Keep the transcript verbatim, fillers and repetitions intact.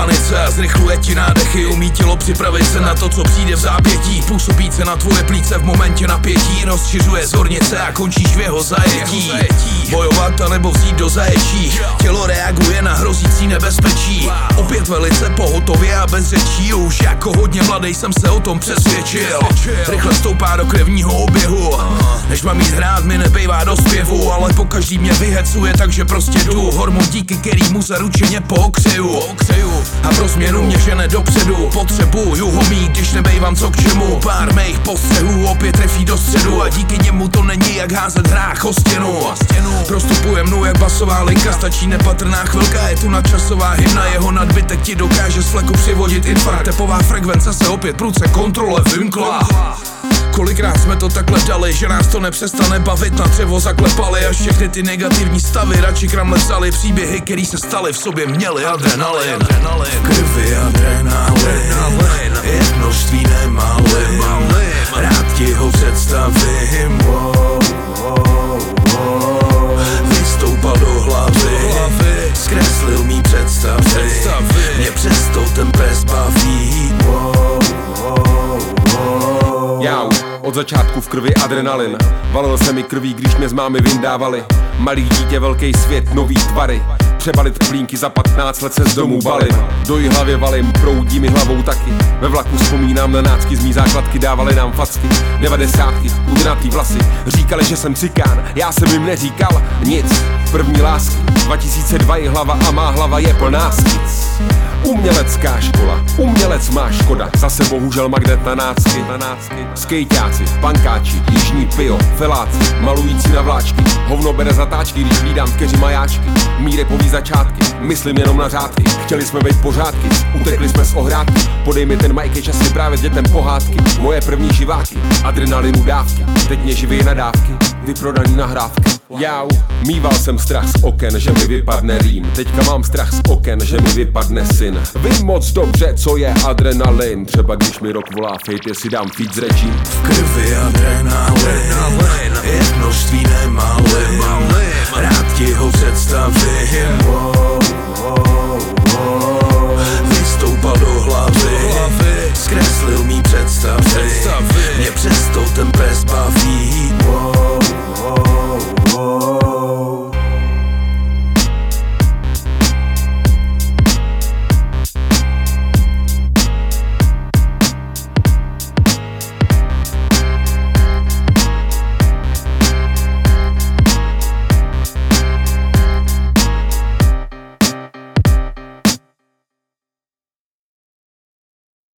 panice a zrychluje ti nádechy. Umí tělo připravit se na to, co přijde v zápětí. Působí se na tvoje plíce v momentě napětí. Rozšiřuje zornice a končíš v jeho zajetí. Bojovat a nebo vzít do zaječí. Tělo reaguje na hrozící nebezpečí. Opět velice pohotově a bez řečí. Už jako hodně mladý jsem se o tom přesvědčil. Rychle stoupá do krevního oběhu. Než mám jít hrát, mi nebejvá do zpěvu. Ale po každý mě vyhecuje, takže prostě jdu. Hormon díky kterýmu zaručeně pookřeju. A pro změnu mě žene dopředu. Potřebuju ho mít, když nebejvám co k čemu. Pár mých postřehů opět trefí do středu. A díky němu to není jak házet hrách o stěnu. Prostupuje mnou jak basová linka. Stačí nepatrná chvilka, je tu nadčasová hymna. Jeho nadbytek ti dokáže z fleku přivodit infarkt. Tepová frekvence se opět prudce kontrole vymkla. Kolikrát jsme to takhle dali, že nás to nepřestane bavit. Na dřevo zaklepali a všechny ty negativní stavy radši kramle vzali. Příběhy, který se staly, v sobě měli adrenalin. V krvi adrenalin, je množství nemalým. Rád ti ho představím. Vystoupal do hlavy, zkreslil mý představy. Mě přesto ten pes baví. Jau, od začátku v krvi adrenalin. Valil se mi krví, když mě z mámy vyndávali. Malý dítě, velký svět, nový tvary. Přebalit plínky, za patnáct let se z domu balím. Do jí hlavě valím, proudí mi hlavou taky. Ve vlaku vzpomínám na nácky, z mý základky dávali nám facky. Devadesátky, udratý vlasy, říkali, že jsem cikán. Já jsem jim neříkal nic, první lásky. dva tisíce dva je hlava a má hlava je plná skic. Umělecká škola, umělec má škoda. Zase bohužel magnet na nácky. Skejťáci, pankáči, jižní pio, feláci, malující na vláčky. Hovno bere zatáčky, když hlídám keři majáčky. Mí repový začátky, myslím jenom na řádky. Chtěli jsme být pořádky, utekli jsme z ohrádky. Podej mi ten majky, časy právě s dětem pohádky. Moje první živáky, adrenalinu dávky. Teď mě živí nadávky, vyprodaný nahrávky. Jau, mýval jsem strach z oken, že mi vypadne rým. Teďka mám strach z oken, že mi vypadne syn. Vím moc dobře, co je adrenalin. Třeba když mi rok volá fejt, jestli dám feed s řečím. V krvi adrenalin, je množství nemalým.